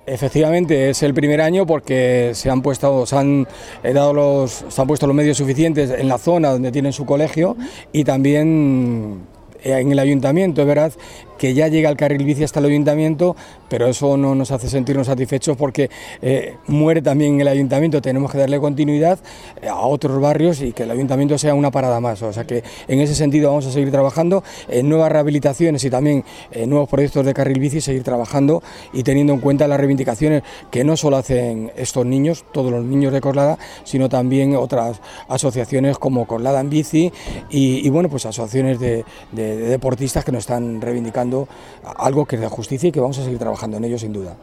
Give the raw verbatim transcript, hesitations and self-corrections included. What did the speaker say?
Efectivamente, es el primer año porque se han puesto, se han eh, dado los, se han puesto los medios suficientes en la zona donde tienen su colegio y también en el ayuntamiento. Es verdad que ya llega el carril bici hasta el ayuntamiento, pero eso no nos hace sentirnos satisfechos porque eh, muere también el ayuntamiento. Tenemos que darle continuidad a otros barrios y que el ayuntamiento sea una parada más. O sea que en ese sentido vamos a seguir trabajando en nuevas rehabilitaciones y también en nuevos proyectos de carril bici, seguir trabajando y teniendo en cuenta las reivindicaciones que no solo hacen estos niños, todos los niños de Coslada, sino también otras asociaciones como Coslada en Bici y, y bueno, pues asociaciones de, de, de deportistas que nos están reivindicando algo que es de justicia y que vamos a seguir trabajando en ello sin duda.